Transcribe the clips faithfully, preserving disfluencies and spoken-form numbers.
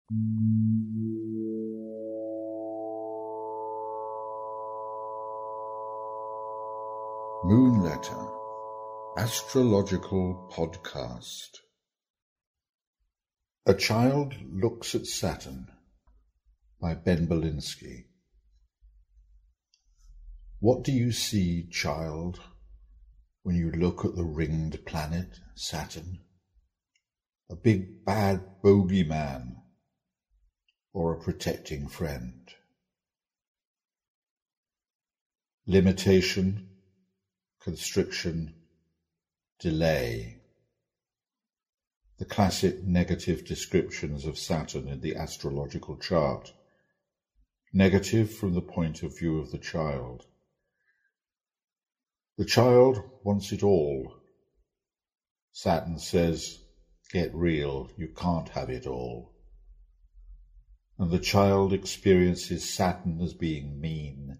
Moonletter, Astrological Podcast. A Child Looks at Saturn by Ben Belinsky. What do you see, child, when you look at the ringed planet, Saturn? A big bad bogeyman, or a protecting friend? Limitation, constriction, delay. The classic negative descriptions of Saturn in the astrological chart. Negative from the point of view of the child. The child wants it all. Saturn says, get real, you can't have it all. And the child experiences Saturn as being mean.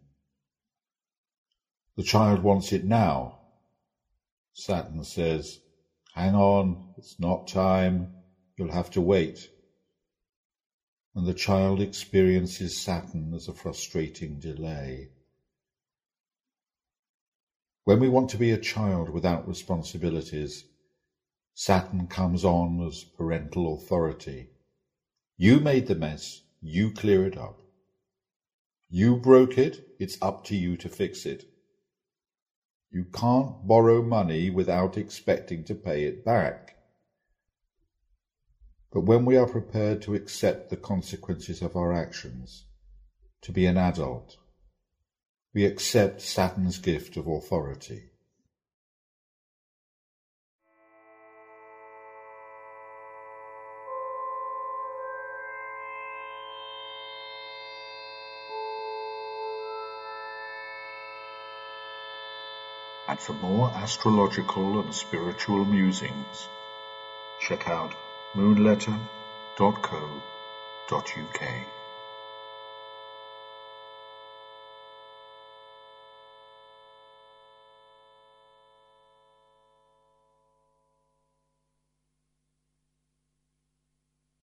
The child wants it now. Saturn says, hang on, it's not time, you'll have to wait. And the child experiences Saturn as a frustrating delay. When we want to be a child without responsibilities, Saturn comes on as parental authority. You made the mess, you clear it up. You broke it, it's up to you to fix it. You can't borrow money without expecting to pay it back. But when we are prepared to accept the consequences of our actions, to be an adult, we accept Saturn's gift of authority. And for more astrological and spiritual musings, check out moonletter dot co dot uk.